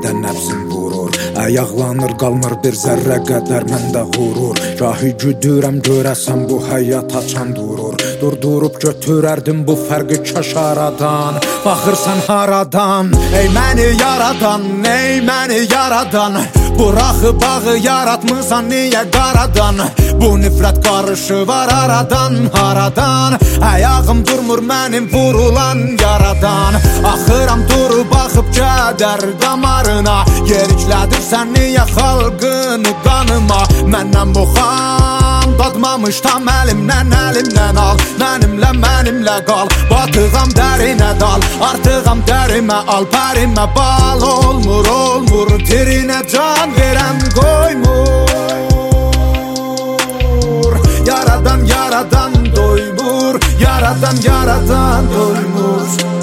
də nəfsim vurur. Ayaqlanır qalmır bir zərrə qədər məndə qurur. Gahi güdürəm görəsən bu həyat açan durur. Durdurub götürərdim bu fərqi kaş aradan. Baxırsan haradan, ey məni yaradan, ey məni yaradan. Buraxı bağı yaratmısan niyə qaradan? Bu nifrət qarışı var aradan, haradan? Ayağım durmur mənim vurulan yaradan. Axıram durub baxıb kədər damarına. Yeriklədirsən niyə xalqını qanıma? Məndən bu xan dadmamış tam əlimdən al. Mənimlə qal, batıqam dərinə dal. Artıqam dərimə al, pərimə bal. Olmur, tirinə can verəm qoymur. Yaradan doymur, yaradan doymur.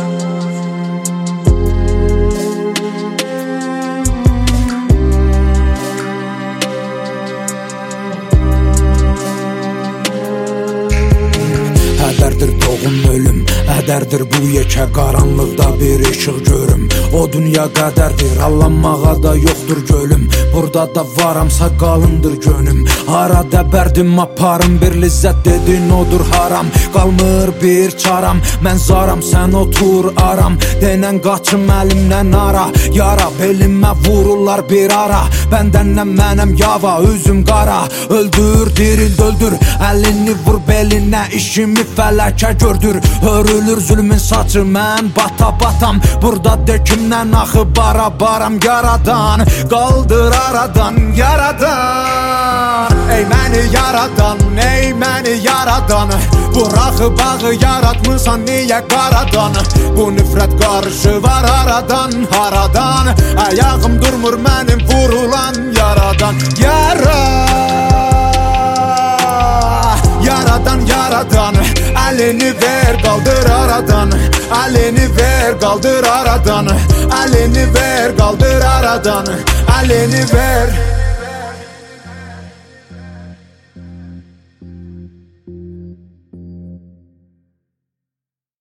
Hədərdir doğum ölüm, hədərdir bu yekə qaranlıqda bir işıq görüm. O dünya qədərdir, allanmağa da yoxdur gölüm. Burada da varamsa qalındır gönüm. Hara dəbərdim aparım bir lizzət dedin odur haram. Qalmır bir çaram, mən zaram sən otur aram. Denən qaçım əlimdən ara, yara belimə vururlar bir ara. Bəndən mənəm yava, üzüm qara. Öldür, diril, öldür, əlini vur belinə, işimi fələkə gördür. Hörülür zülmün saçı, mən batam. Burada de kimdən axı baram yaradan. Qaldır aradan, yaradan. Ey məni yaradan, ey məni yaradan. Buraxı bağı yaratmısan niyə qaradan? Bu nifrət qarışı var aradan, haradan? Ayağım durmur mənim vurulan yaradan. Yaradan, əlini ver qaldır aradan. Əlini ver qaldır aradan. Əlini ver qaldır aradan. Əlini ver.